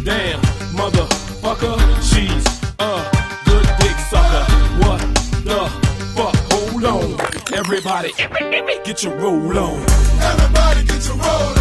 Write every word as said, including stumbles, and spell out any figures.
Damn, motherfucker, she's a good dick sucker. What the fuck? Hold on. Everybody, get your roll on. Everybody get your roll on.